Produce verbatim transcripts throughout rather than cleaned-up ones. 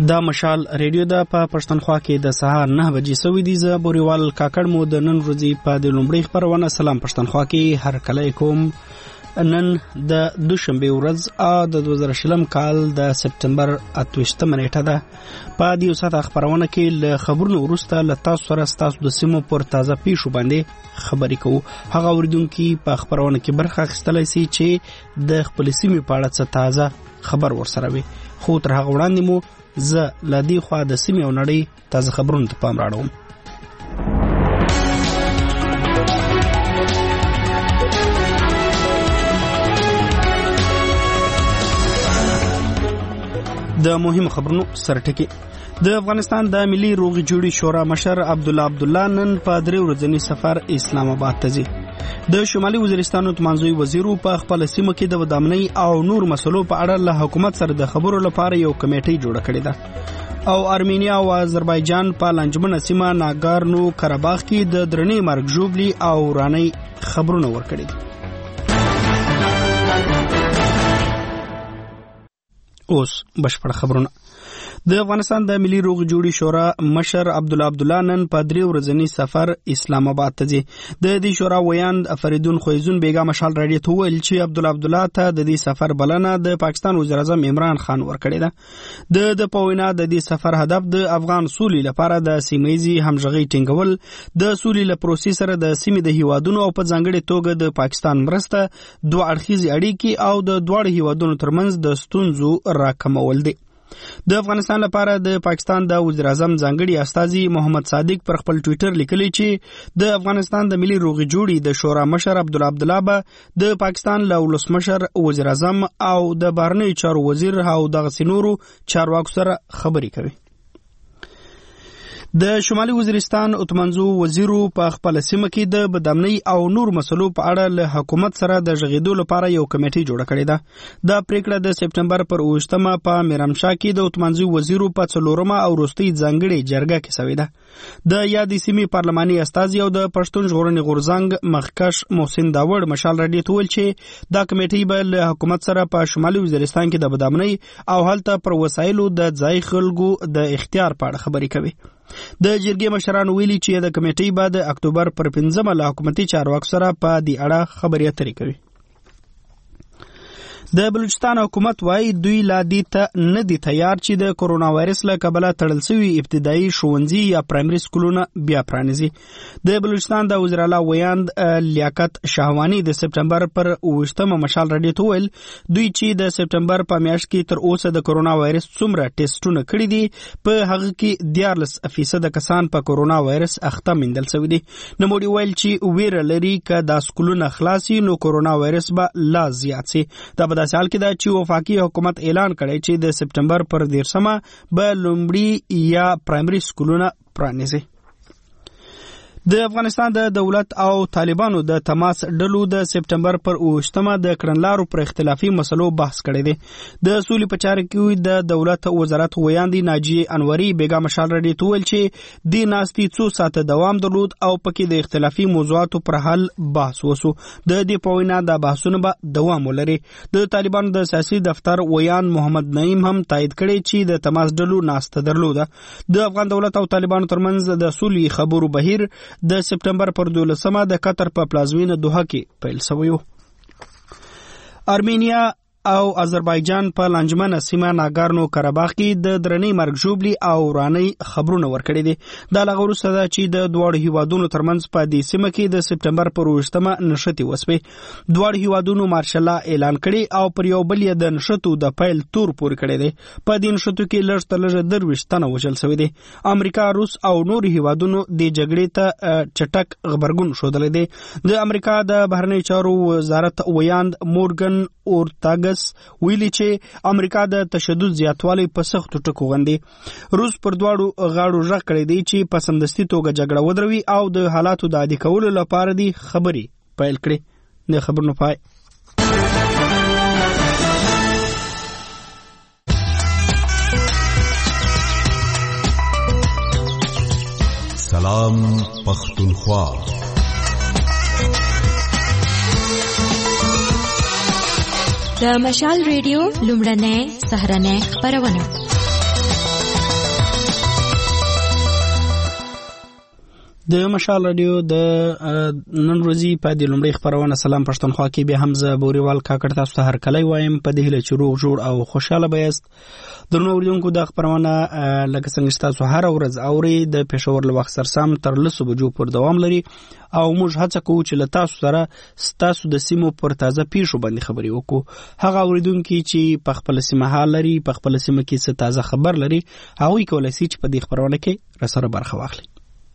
دا مشال ریډیو دا په پښتونخوا کې د سهار نه بجې سوي دي. زه بوريوال کاکړ مو د نن ورځې په د لومړۍ خبرونه سلام پښتونخوا کې هر کله کوم. نن د دوشنبه ورځ ا د دوه زره شلم کال د سپتمبر اتوشتمه نیټه ده. په دې وسه خبرونه کې ل خبرونو ورسته ل تاسو سره تاسو د سیمو پر تازه پیښو باندې خبرې کوو. هغه اوریدونکو په خبرونه کې برخه اخیستلای شي چې د خپل سیمې په اړه څه تازه خبر ورسره وي. خو تر هغه وړاندې مو زه لدی خو د سیمې او نړۍ تازه خبرونه ته پام راوړم. د مهمو خبرونو سرټکی. د افغانستان د ملي روغې جوړې شورا مشر عبدالله عبدالله نن په درې ورځني سفر اسلام آباد ته ځي. د شمالي وزیرستان تمانزوي وزیرو په خپل سیمه کې د ودامنۍ او نور مسلو په اړه له حکومت سره د خبرو لپاره یو کمیټه جوړه کړې ده. او ارمینیا او آذربایجان په لنجمنه سیمه ناګارنو قرهباغ کې د درنې مرګ ژوبلي او راني خبرونه ورکړي دي. اوس بشپړ خبرونه. د افغانستان د ملي روغې جوړې شورا مشر عبدالله عبدالله نن په درې ورځني سفر اسلام آباد ته ځي. د دې شورا ویاند فریدون خویزون بیګا مشال راډیو ته ویل چې عبدالله عبدالله ته د دې سفر بلنه د پاکستان وزیر اعظم عمران خان ورکړې ده. د د پوینا د دې سفر هدف د افغان سولې لپاره د سیمایي همغږي ټینګول، د سولې له پروسې سره د سیمې د هیوادونو او په ځانګړي توګه د پاکستان مرسته، دوه اړخیزې اړیکې او د دواړو هیوادونو ترمنځ د ستونزو راکمول دي. د افغانستان لپاره د پاکستان د وزیر اعظم ځانګړي استازي محمد صادق پر خپل ټوئیټر لیکلي چې د افغانستان د ملي روغې جوړې د شورا مشر عبدالله عبدالله به د پاکستان له ولسمشر، وزیر اعظم او د بهرنیو چارو وزیر او دغه نورو چارواکو سره خبرې کوي. د شمالي وزیرستان اتمنځو وزیرو په خپل سیمه کې د بدامنۍ او نور مسلو په اړه له حکومت سره د ژغېدو لپاره یو کمیټه جوړه کړې ده. دا پریکړه د سپتمبر پر اوویشتمه په میرامشاه کې د اتمنځو وزیرو په څلورمه او وروستۍ ځانګړې جرګه کې شوې ده. د یادې سیمې پارلماني استازي او د پښتون ژغورنې غورځنګ مخکښ محسن داوړ مشال راډیو ته ویل چې دا کمیټه به له حکومت سره په شمالي وزیرستان کې د بدامنۍ او هلته پر وسایلو د ځای خلکو د اختیار په اړه خبرې کوي. د جرګې مشران ویلي چې د کمیټې بعد اکتوبر پر پنځمه له حکومتي چارواکو سره په دې اړه خبرې اترې کوي. د بلوچستان حکومت وايي دوی لا دې ته نه دي تیار چې د کورونا وایرس له کبله تړل شوي ابتدایي ښوونځي یا پرایمري سکولونه بیا پرانیزي. د بلوچستان د وزیر اعلی ویاند لیاقت شهوانی د سپتمبر پر اوویشتمه مشال راډیو ته ویل دوی چې د سپتمبر په میاشت کې تر اوسه د کورونا وایرس څومره ټیسټونه کړي دي په هغه کې دیارلس فیصد کسان په کورونا وایرس اخته موندل شوي دي. نوموړي ویل چې ویره لري که دا سکولونه خلاصي نو کورونا وایرس به لا زیات شي. دا داسې حال کې ده چې وفاقي حکومت اعلان کړی چې د سپتمبر پر دیرشمه به لومړي یا پرایمري سکولونه پرانیزي. د افغانستان د دولت او طالبانو د تماس ډلو د سپتمبر پر اوویشتمه د کړنلارو پر اختلافي مسلو بحث کړی دی. د سولې په چارو کې د دولت وزارت ویاندې ناجیه انوري بیګا مشال راډیو ته ویل چې دې ناستې څو ساعته دوام درلود او پکې د اختلافي موضوعاتو پر حل بحث وسو. د دې په وینا د بحثونو به دوام ولري. د طالبانو د سیاسي دفتر ویان محمد نعیم هم تایید کړی چې د تماس ډلو ناسته درلوده. د افغان دولت او طالبانو ترمنځ د سولې خبرو بهیر د سپتمبر پر دولسمه د قطر په پلازمینه دوحه کې پیل شوی و. ارمینیا او آذربایجان په لنجمنه سیمه ناګارنو قرهباغ کې د درنې مرګ ژوبلي او راني خبرونه ورکړي دي. دا لږ وروسته ده چې د دواړو هیوادونو ترمنځ په دې سیمه کې د سپتمبر پر اوویشتمه نښتې وسوې. دواړو هیوادونو مارشل اعلان کړي او پر یو بل یې د نښتو د پیل تور پورې کړی دی. په دې نښتو کې لږ تر لږه درویشت تنه وژل شوي دي. امریکا، روس او نور هیوادونو د جګړې ته چټک غبرګون ښودلی دی. د امریکا د بهرنیو چارو وزارت ویاند مورګن اورتاګس ویلي چې امریکا د تشدد زیاتوالی په سختو ټکو غندي. روس پر دواړو غاړو ژغ کړی دی چې په سمدستي توګه جګړه ودروي او د حالاتو د عادي کولو لپاره دی خبرې پیل کړي. د خبرونو پای. سلام پښتونخوا. د مشال ریډیو لومړنۍ سهارنۍ خبرونه. د مشال رادیو د نن ورځې په د لومړي خبرونه سلام پښتونخوا کې به حمزه بوريوال کاکړ تاسو ته هر کله وایم په دې هله چې روغ جوړ او خوشاله بیاست. درنو اوریدونکو د خبرونه لکه څنګه تاسو هر ورځ اوري د پېښور له وخت سرسام تر لسو بجو پر دوام لري او موږ هڅه کوو چې له تاسو سره تاسو د سیمو پر تازه پیښو باندې خبري وکړو. هغه اوریدونکو چې په خپل سیمه حال لري په خپل سیمه کې څه تازه خبر لري هغه کولای شي چې په دې خبرونه کې راسره برخه واخلي.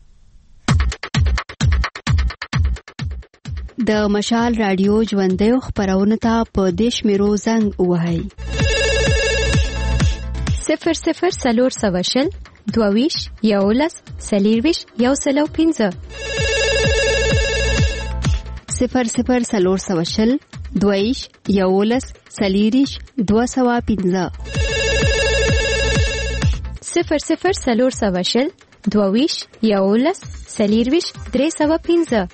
د مشال رادیو ژوندۍ خبرونه ته په دیش میرو زنګ وهاي صفر صفر سلور سواشل دوویش یولس سلیرویش یو سلو پینزه صفر صفر سلور سواشل دوویش یولس سلیریش دو سوا پینزه صفر صفر سلور سواشل دوویش یولس سلیرویش درې سوا پینزه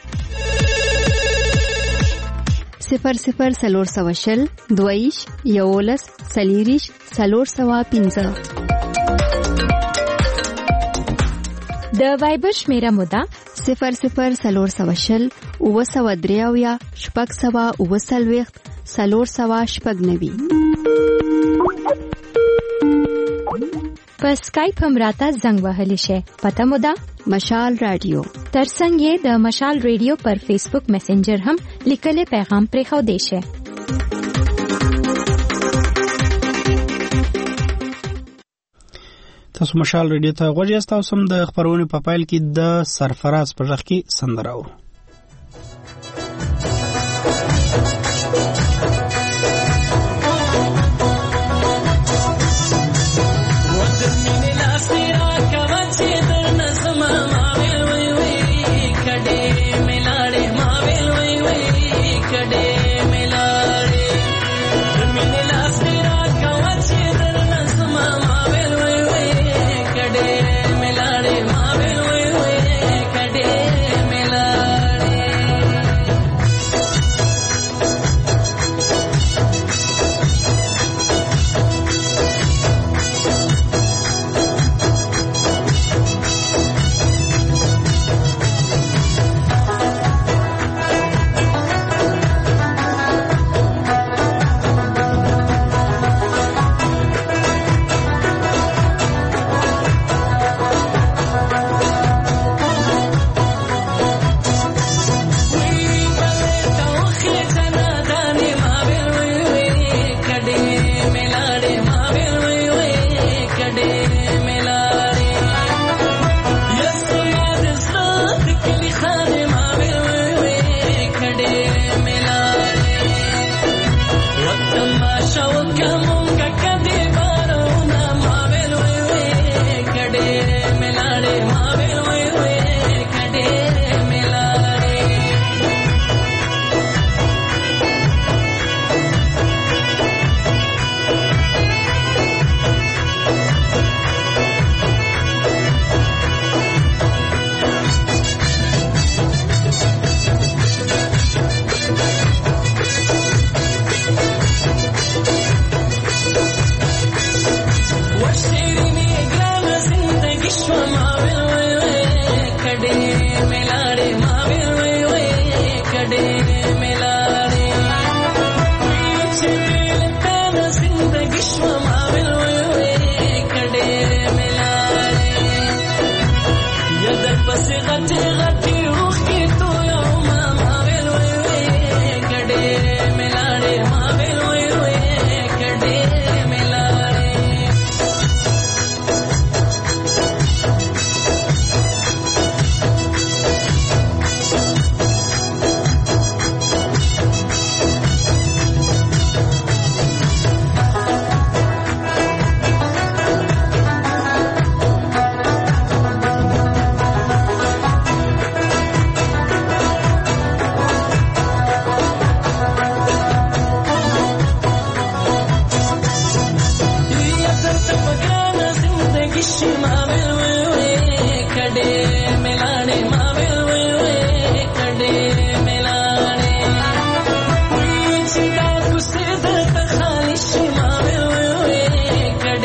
صفر صفر سلور سوا شل دویش یولس سلیریش سلور سوا پینزه. د وایبر شمیره مودا صفر صفر سلور سوا شل اوه سوا دریاویا شپږ سوا اوه سلویخت سلور سوا شپږ نوي. په سکایپ هم راته زنګ وهلی شي. پته مودا مشال رادیو ترڅنګ یې د مشال رادیو پر فیسبوک میسنجر هم لیکلي پیغام پرې خو دی شي. تاسو مشال رادیو ته غوږ یاست او سم د خبرونې په پایل کې د سرفراز په ځخ کې سندره اورو.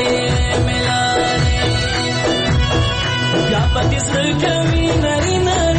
But this look at me,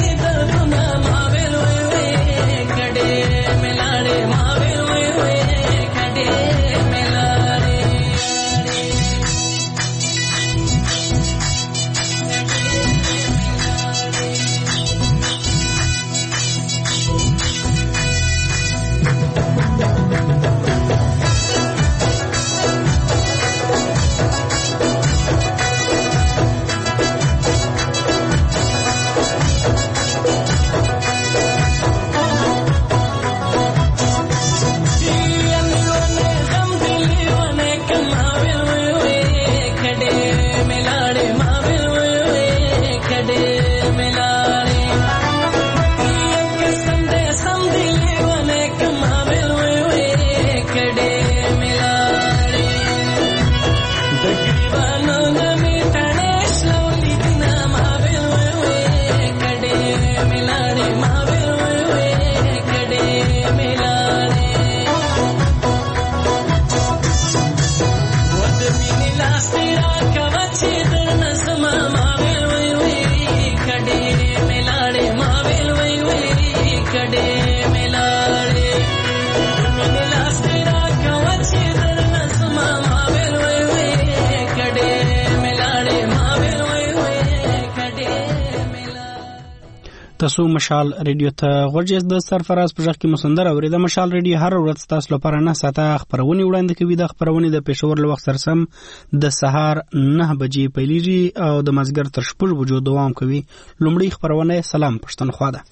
تاسو مشال ریډیو ته غوږ د سرفراز په ځخ کې مسندر اوري د مشال ریډیو هر ورځ تاسو لپاره نه ساته خبرونه وړاندې کوي. د خبرونه د پېښور له وخت سره سم د سهار نه بجې پیلېږي او د مازیګر تر شپږ بجو دوام کوي. لومړی خبرونه سلام پښتونخوا ده.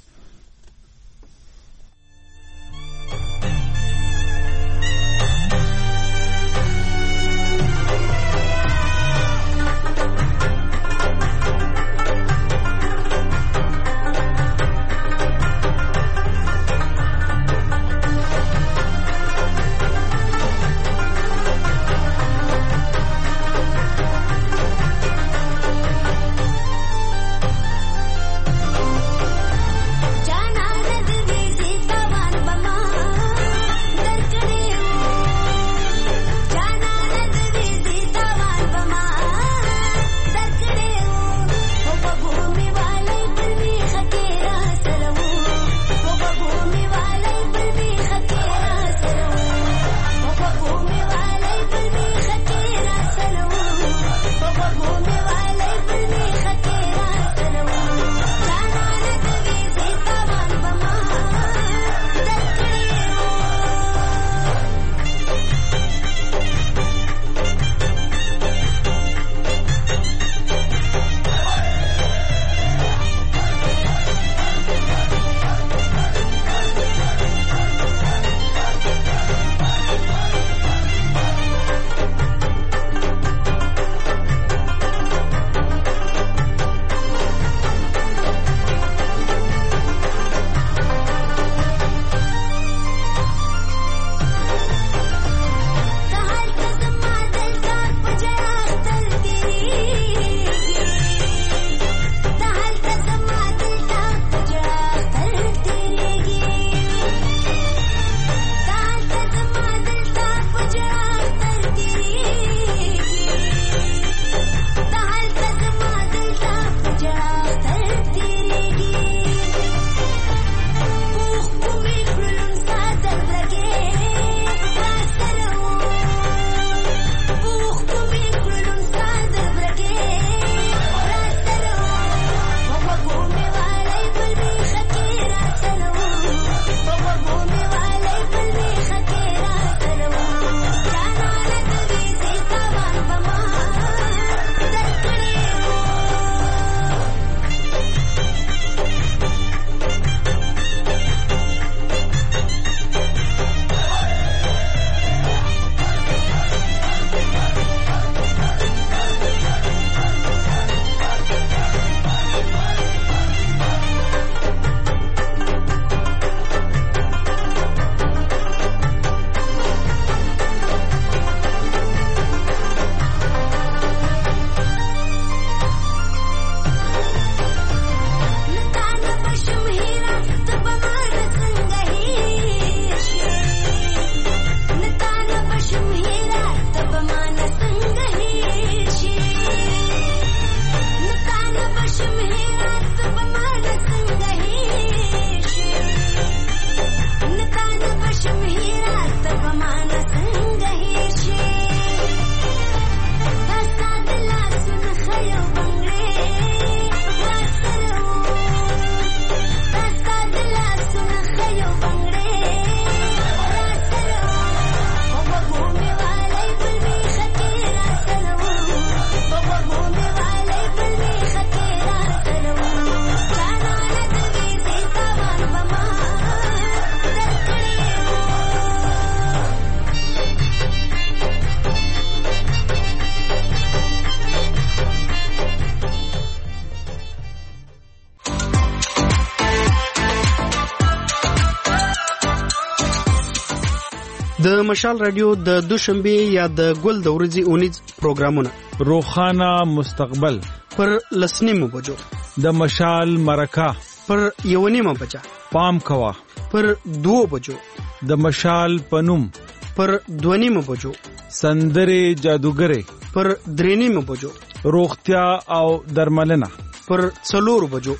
د مشال رادیو د دوشنبه یا د ګل د ورځې اونیز پروګرامونه روخانه مستقبل پر لسنیمو بجو، د مشال مرکه پر یونیمه بجا، پام کوا پر دو بجو، د مشال پنوم پر دونیمه بجو، سندره جادوګره پر درینیمه بجو، روغتیا او درملنه پر څلور بجو.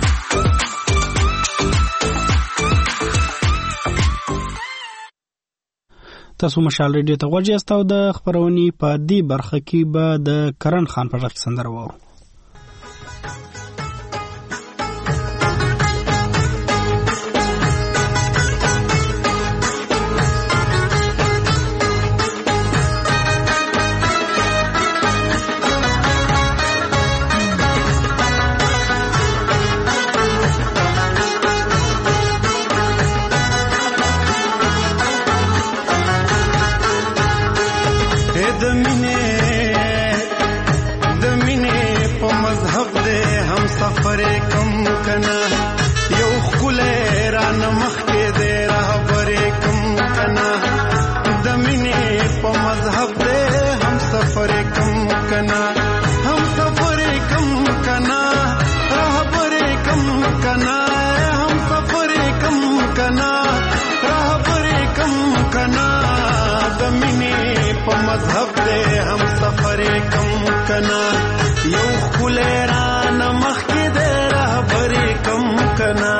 تاسو مشال ریډیو ته غوږ یاست او د خبرونې په دې برخه کې به د کرن خان په غږ سندره واورو. کنا یو خله ران مخ کې دې رهبرې کم کنا د مینې په مذهب دې هم سفر کم کنا هم سفر کم کنا رهبرې کم کنا هم سفر کم کنا رهبرې کم کنا د مینې په مذهب دې هم سفر کم کنا یو خله ران مخ کې دې رهبرې کم کنا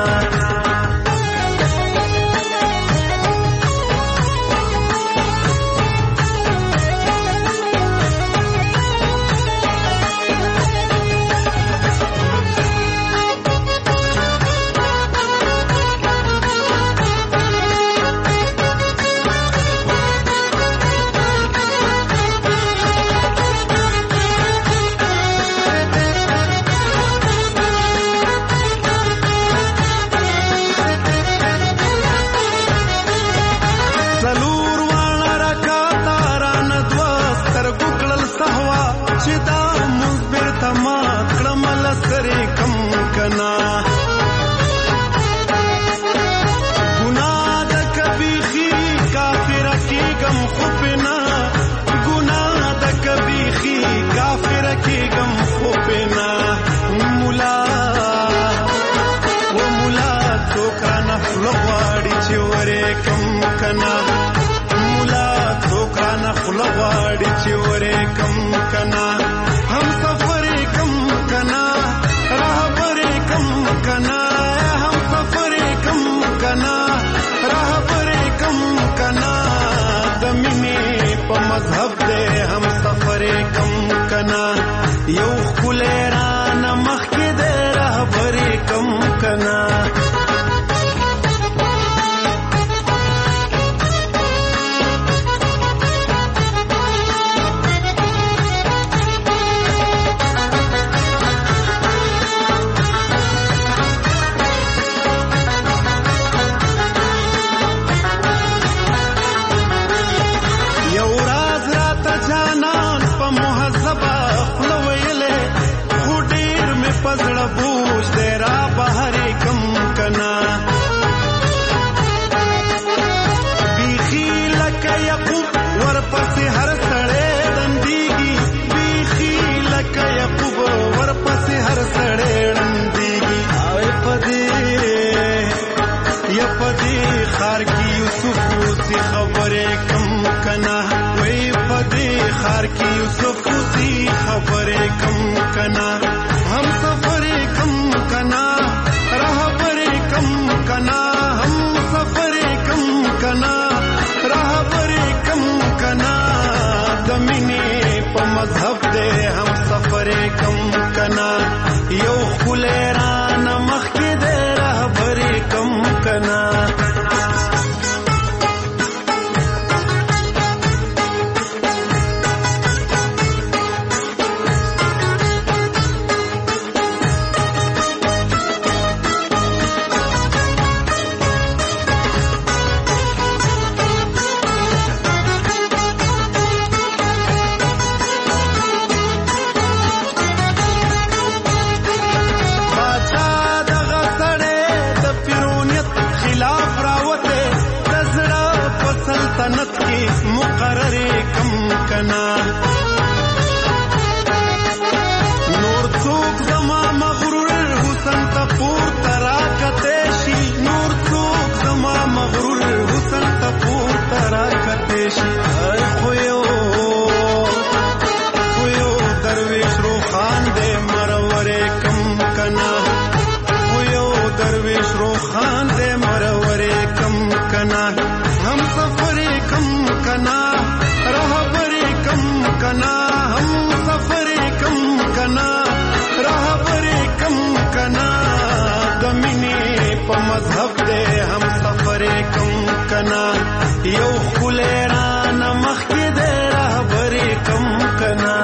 یو خلیران مخی دے رہبری کم کنا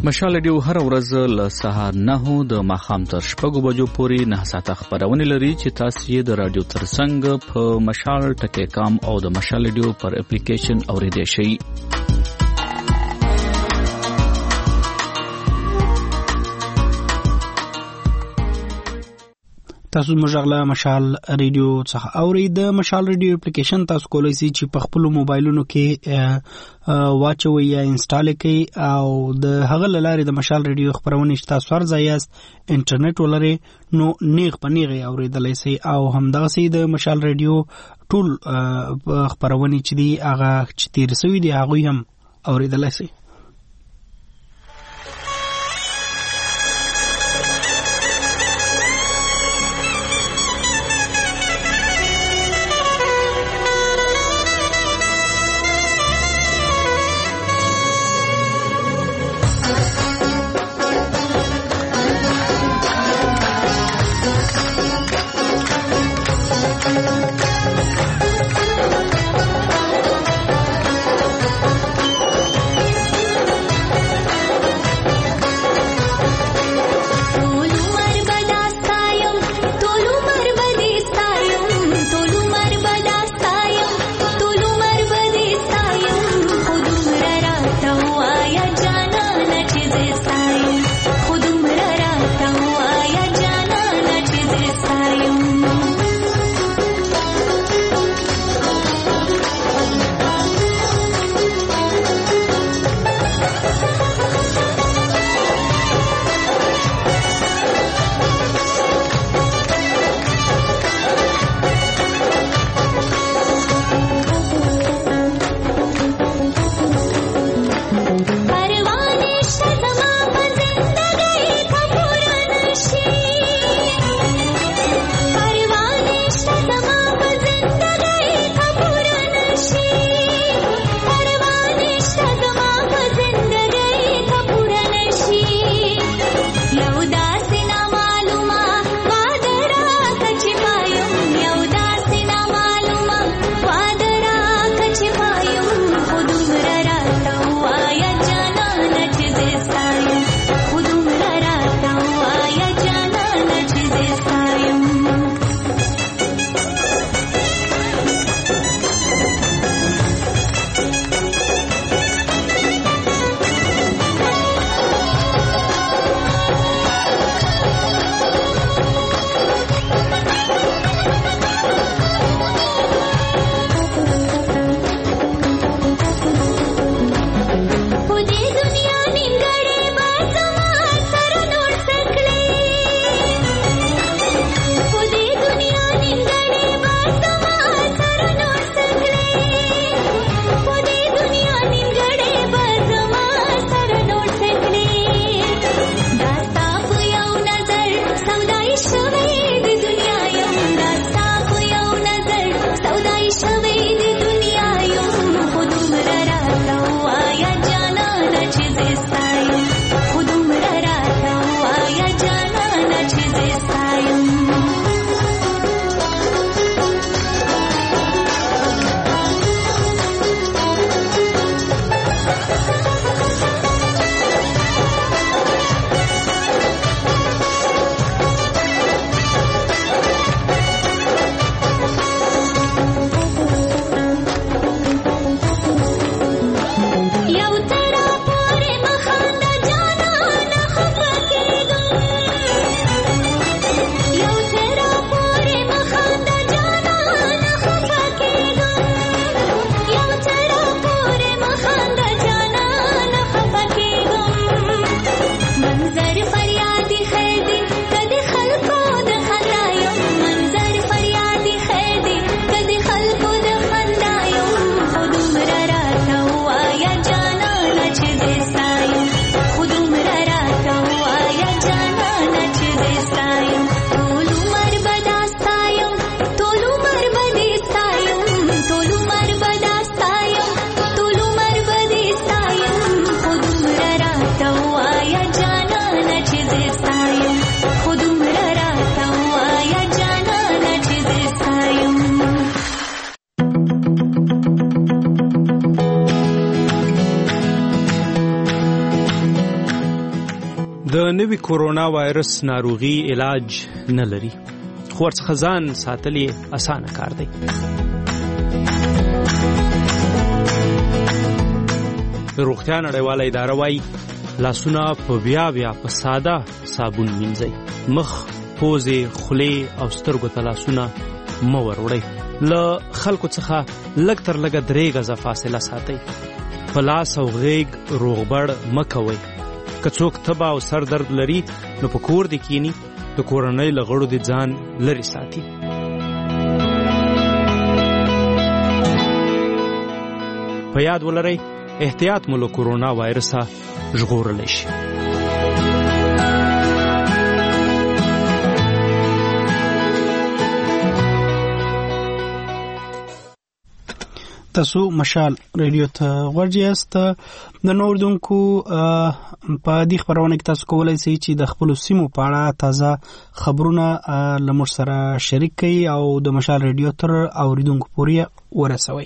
مشال رادیو هر ورځ له سهار نهو د ماښام تر شپږو بجو پورې نه ساعته خبرونه لري چې تاسو یې د رادیو ترڅنګ په مشال ټکی کام او د مشال رادیو پر اپلیکیشن اوریدئ شئ. تاسو مجغله مشال ریډیو څخه اوري. د مشال ریډیو اپلیکیشن تاسو کولای شئ چې په خپل موبایلونو کې واچوي یا انسټال کړئ او د هغه لارې د مشال ریډیو خبرونه چې تاسو ورځ یاست انټرنیټ ولري نو نیغ په نیغ اوریدلای شئ او همدغه سي د مشال ریډیو ټول خبرونه چې دی هغه چې تیر سوي دی هغه هم اوریدلای شئ. د نوي کورونا وایرس ناروغي علاج نه لري، خو ورڅخه ځان ساتل یې اسانه کار دی. روغتیا نړیواله اداره وايي لاسونه په بیا بیا په ساده صابون مینځئ. مخ، پوزې، خولې او سترګو ته لاسونه مه وروړئ. له خلکو څخه لږ تر لږه درې غزه فاصله ساتئ. په لاس او غیږ روغبړ مه کوئ. که څوک تبه او سر درد لري نو په کور دې کینی، د کورنۍ له غړو دې ځان لرې ساتي. په یاد ولرئ احتیاط مو له کورونا وایرسه ژغورلی شي. تاسو مشال ریډیو ته غوږ یاست. د نور دونکو په دې خبرونه کې تاسو کولای شئ چې د خپل سیمو په اړه تازه خبرونه له موږ سره شریک کړئ او د مشال ریډیو تر اوریدونکو پورې ورسوئ.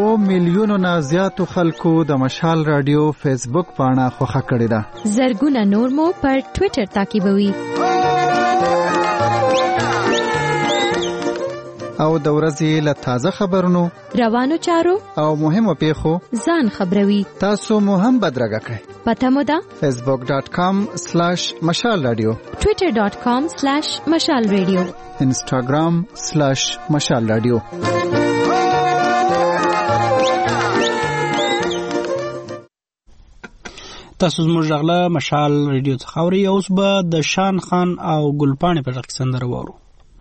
اوه میلیونو نه زیاتو خلکو د مشال رادیو فیسبوک پاڼه خوښه کړې ده. زرګونه نور مو پر ټوئیټر تعقیبوي. او د ورځې له تازه خبرونو، روانو چارو او مهمو پیښو ځان خبروي. تاسو مو هم بدرګه کړئ. پته مو ده فیسبوک ډاٹ کام سلیش مشال رادیو، ټوئیټر ډاٹ کام سلیش مشال رادیو، انسټاګرام سلیش مشال رادیو. تاسو زموږ غلا مشال رادیو څخه اورئ. اوس به د شان خان او ګلپاڼې په غږ سندره وورو.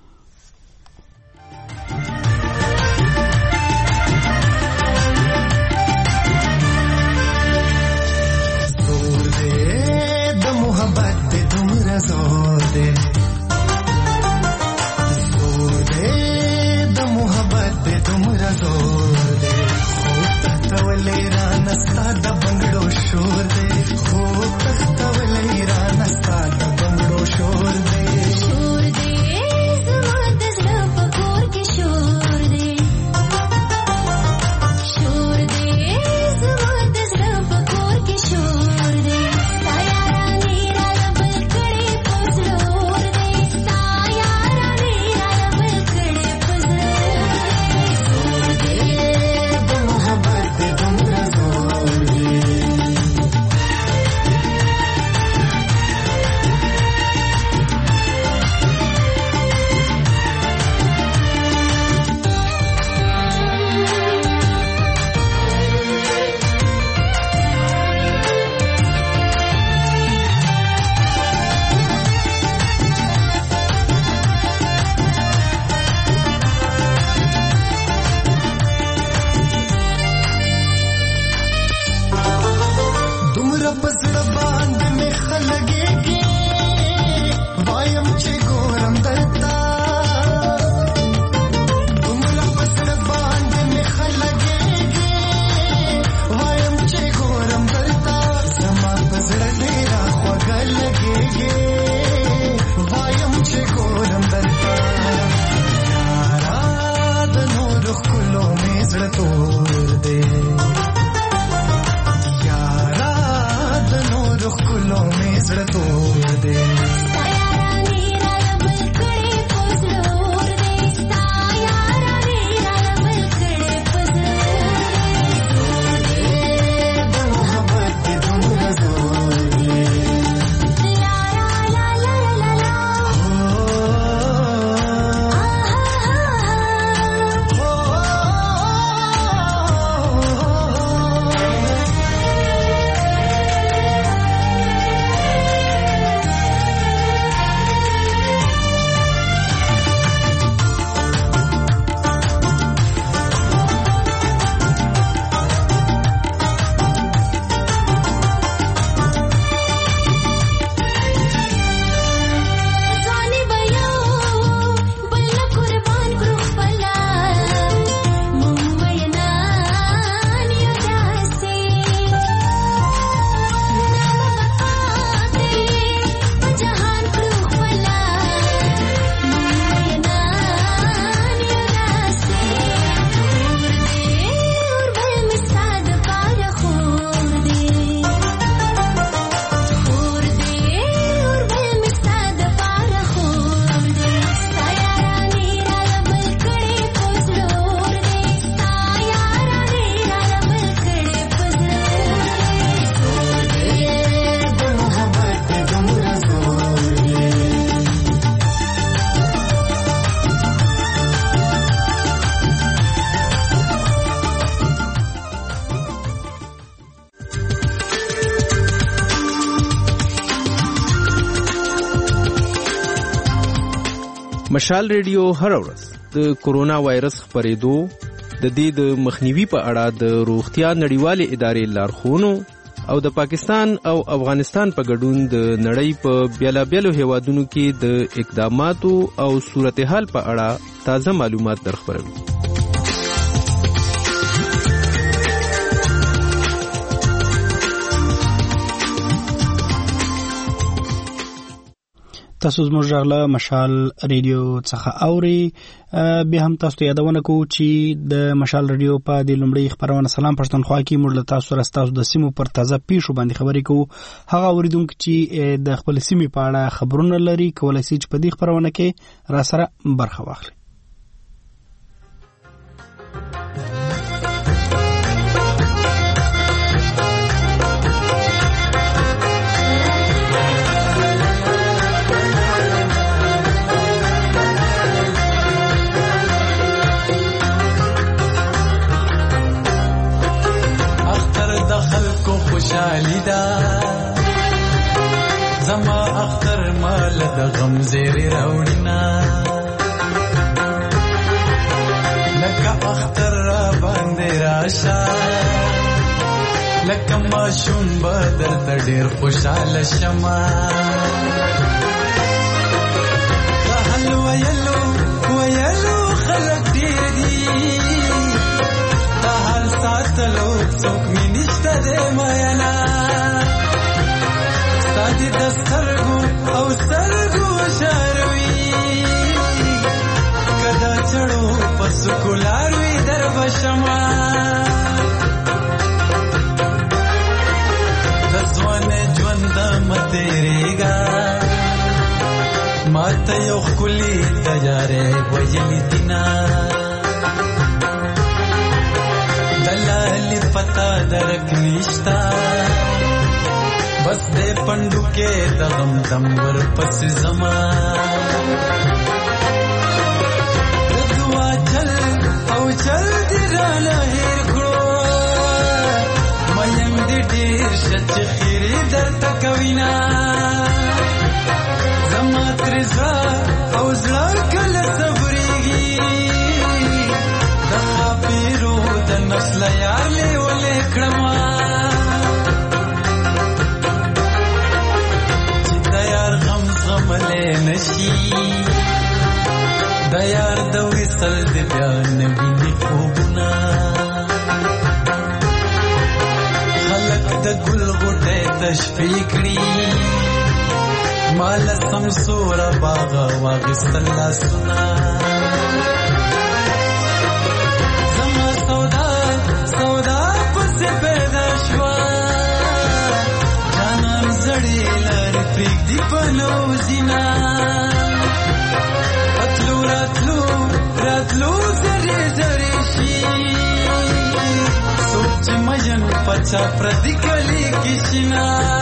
مشال ریډیو هر ورځ د کورونا وایرس خپرېدو د دې د مخنیوي په اړه د روغتیا نړیوالې ادارې لارښوونو او د پاکستان او افغانستان په ګډون د نړۍ په بیلابیلو هیوادونو کې د اقداماتو او صورتحال په اړه تازه معلومات درخبروي. تاسو زموږ له مشال ریډیو څخه اوري. به هم تاسو ته یادونه کوو چې د مشال ریډیو په د لومړی خبرونه سلام پښتونخوا کې موږ له تاسو سره تاسو د سیمو پر تازه پیښو باندې خبرې کوو. هغه اوریدونکو چې د خپل سیمې په اړه خبرونه لري کولای شي چې په دې خبرونه کې را سره برخه واخلي. خوشحالی دا زما اختر مال د غم زیری راوړینا لکه اختر را باندې راشه لکه ماشوم بدر ته ډیر خوشاله شمه هل ویلو ویلو خلک ډیر دي دا هر ساتلو څوک مې نشته دی مینا ستا دې د سترګو او سترګو شاروي که دا چړو په سکولار وي در به شمه د ځوانۍ ژونده مه تېرېږه ما ته یو ښکلي تیارې ویلي دینه دلالی پتا درک نشتا بس دے پندو کے دغم دم ور پس زمان دعا چل او چل دی رانا ہیر کرو میم دی دیر شچ خیری در تکوینا زمات رضا او زلال کل صبریگی دخا پیرو نسل یار لی ولی کڑما چی دا یار غم غم لی نشی دا یار دوی سل دی بیان بینی خوبنا خلق دا گل غوٹے تشفیقی مالا سمسورا باغا واغست اللہ سنا سودا پس پیدا شوا جانم زڑی لار پریک دی پنو زینا اتلو راتلو راتلو زری زری شی سوچ مجن پچا پردی کلی کشنا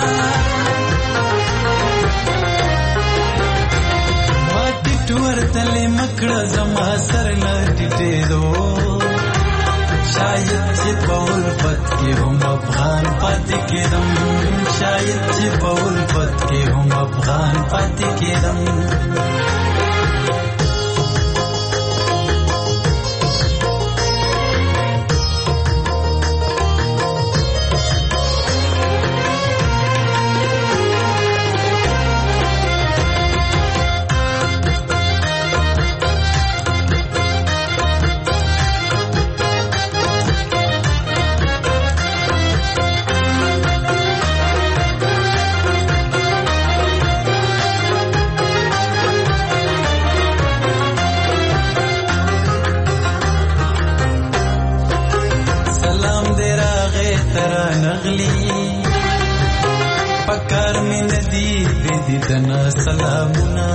ماتی ٹور تلی مکڑا زما سر لٹی دو شاید چې په الفت کې هم افغان پاتې کېدم شاید چې په الفت کې هم افغان پاتې کېدم پکار می ندی دی دنا سلامنا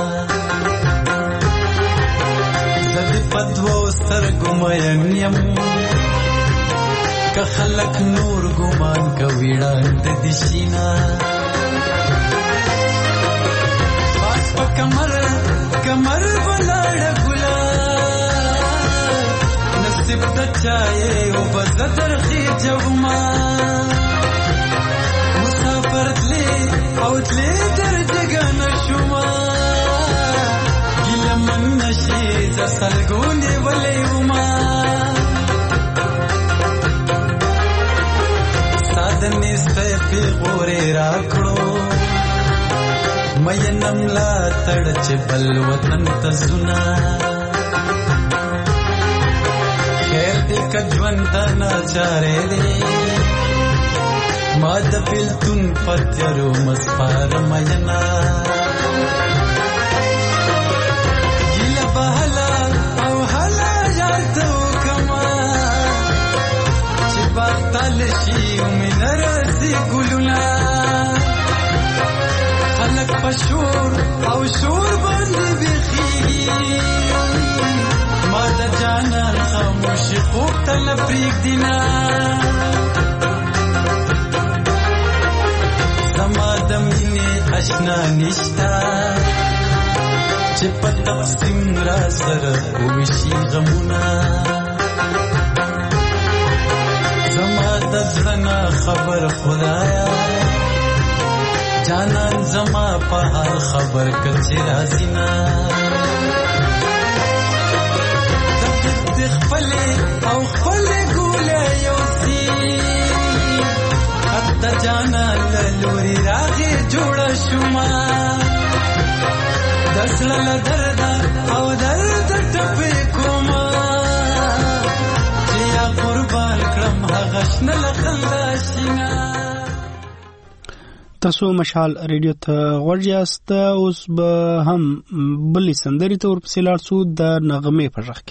زد پدو سترگو مینیم که خلق نور گمان که ویڑان ددشینا باس پا کمر کمر بلاڑ گلا نصیب دا چاہے او بزدر خیر جوما او تلی در جگن شما گیل من نشی زسلگونی ولی وما سادنی سیفی غوری راکڑو مینم لا تڑچ بل وطن تزنا خیر دی کجون تنا چارے دی ما د بیلتون پتیرو مسپار مینا ګیله بهلا او هلا یار ته وکما چې باختل شي ومن راسي ګلونه خلق پشور او شور باندې بخیږي ما د جانان خاموش خوب تل پریک دینا زما د مینې اشنا نشتا چې په تقسیم را سره وشي غمونه زما د زړه نه خبر خدایا جانان زما په هر خبر کچې راځي نه خپل او خپل ګولې یوسي حتی جانان لوري راغې جوړ شوما دسل درد او درد ټپې کوما چې یا قربان کړم هغه شنه خندا شینا. تاسو مشال ریډیو ته ورجاست. اوس به هم بلې سندرې ته ورپسې لاړ شو د نغمې په غږ کې.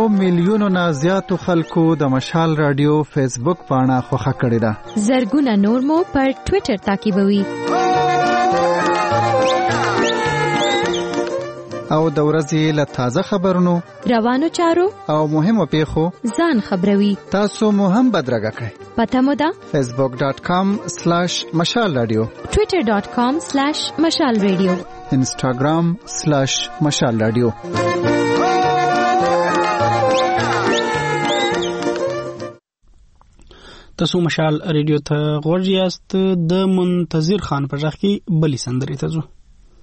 میلیونو نه زیاتو خلکو د مشال رادیو فیسبوک پاڼه خوښه کړې ده. زرګونه نور مو پر ټوئیټر تعقیبوي. او د ورځې له تازه خبرونو، روانو چارو او مهمو پیښو ځان خبروي. تاسو مو هم بدرګه کړئ. پته مو ده فیسبوک ډاٹ کام سلیش مشال رادیو، ټوئیټر ډاٹ کام سلیش مشال رادیو، انسټاګرام سلیش مشال رادیو. تاسو مشال رادیو ته غوږ یاست. د منتظر خان په ځخ کې بلی سندري ته ځو.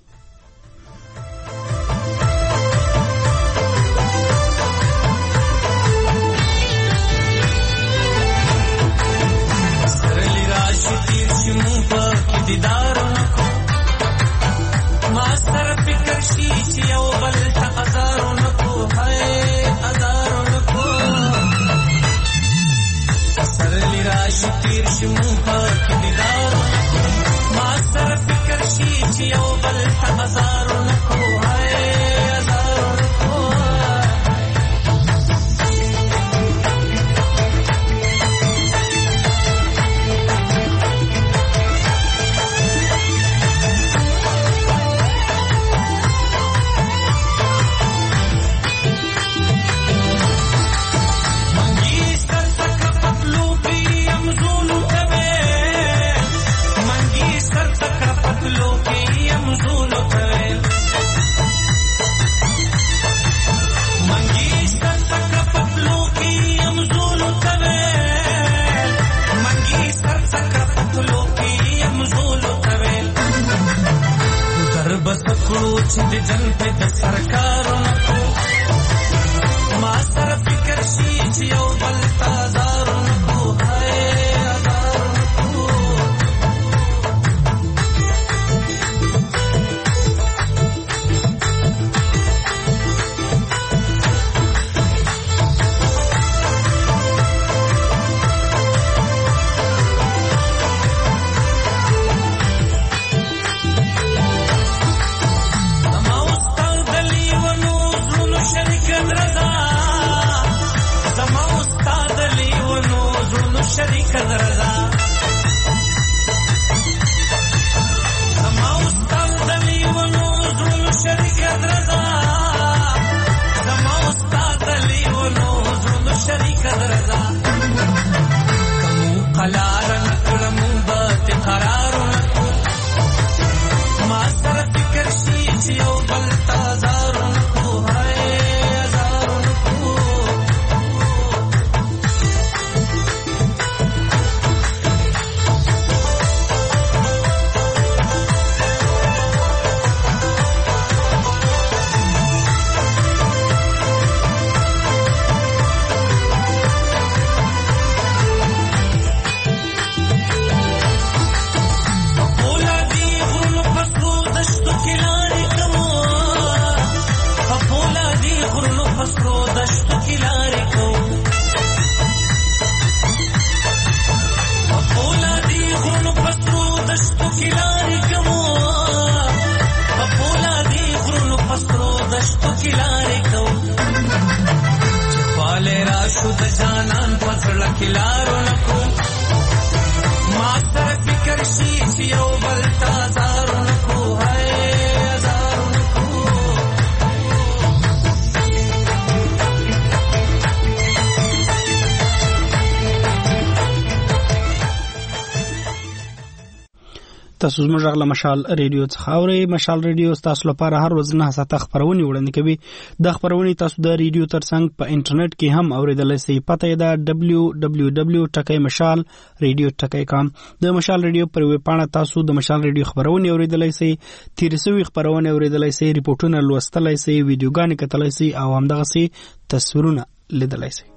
تاسو زموږ غږ له مشال رادیو څخه اورئ. مشال رادیو تاسو لپاره هر ورځ نه ساعته خبرونه وړاندې کوي. د خبرونه تاسو د رادیو ترڅنګ په انټرنیټ کې هم اوریدلای شئ. پته یې ده دبلیو دبلیو دبلیو ټکی مشال رادیو ټکی کام. د مشال رادیو پر ویب پاڼه تاسو د مشال رادیو خبرونه اوریدلای شئ، تیر سوي خبرونه اوریدلای شئ، ریپورتونه لوستلای شئ، ویډیوګانې کتلای شئ او همدغه سي تصویرونه لیدلای شئ.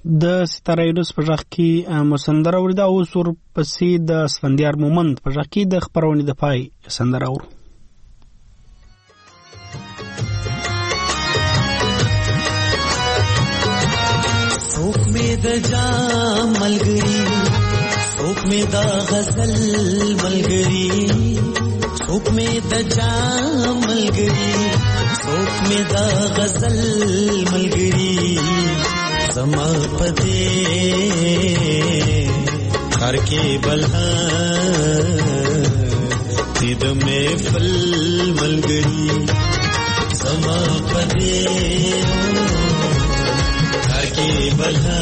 د ستاره یونس په ځخ کې مسندره ورده او سور پسې د اسفندیار مومند په ځخ کې د خبرونې د پای سندره ور سوک میں د جام ملګری سوک میں د غزل ملګری سوک میں د جام ملګری سوک میں د غزل ملګری زما پدې کار کې بلها دې د محفل ملګری زما پدې کار کې بلها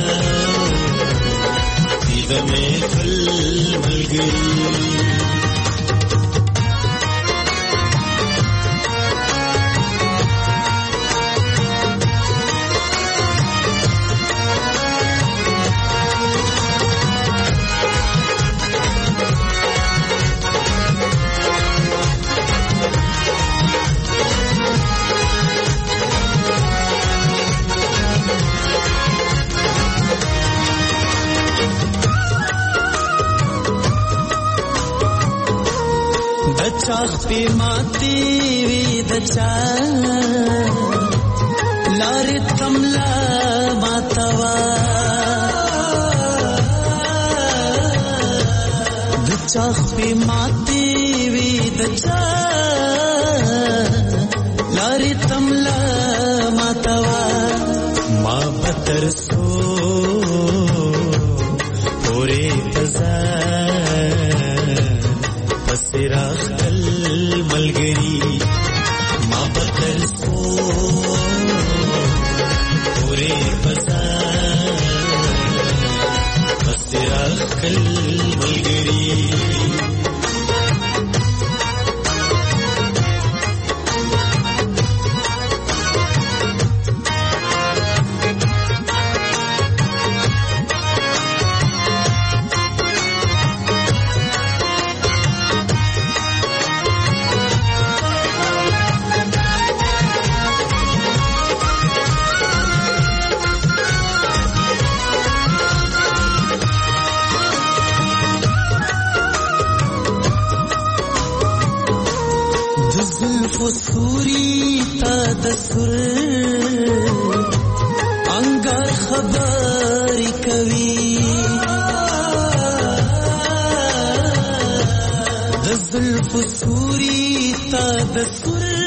دې د محفل ملګری चाह पे माती वी दचा लारे कमला मातवा चाह पे माती वी दचा लारे कमला मातवा माँ बतर सो पूरे तजा पसेरा मलगरी माँ बतर सो पूरे बाजार बस तेरा कल मलगरी सूरी ता दसुर अंगार खबर कवि दजुल्फ सूरी ता दसुर